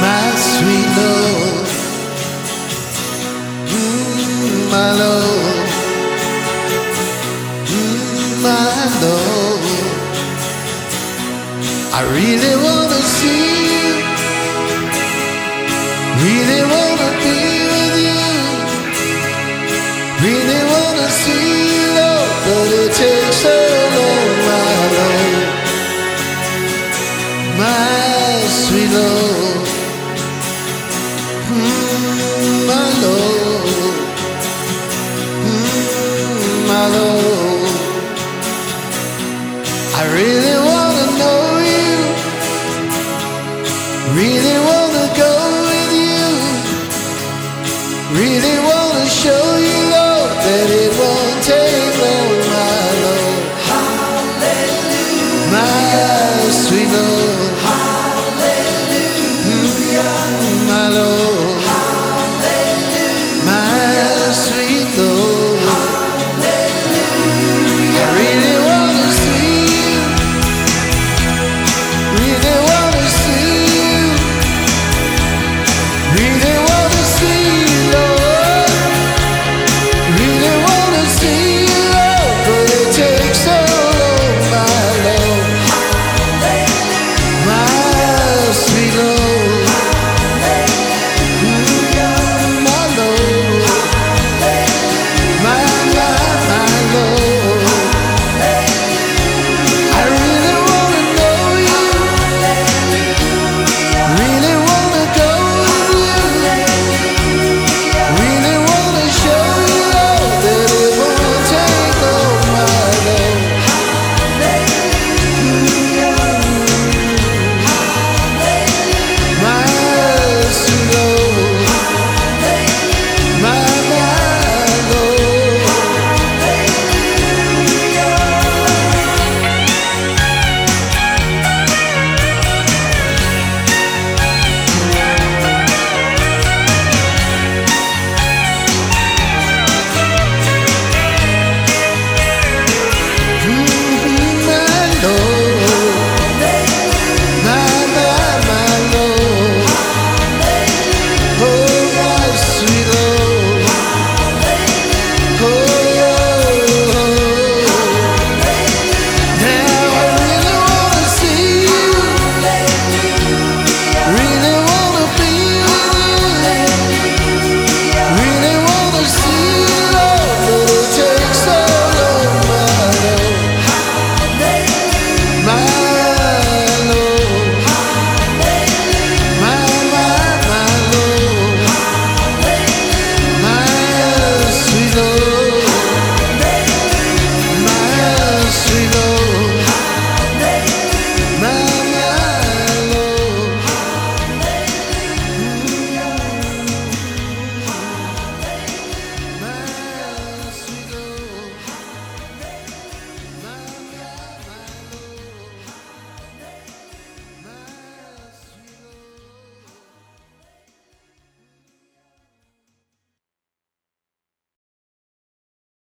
my sweet love, my love, my love. I really wanna see you, really wanna be with you, really wanna see you, Lord, but it takes so long, my love, my sweet love, my love, my love. I really wanna know you, really wanna go with you, really wanna show you, Lord, that it won't take long, my love. Hallelujah, my sweet love. Hallelujah, my love.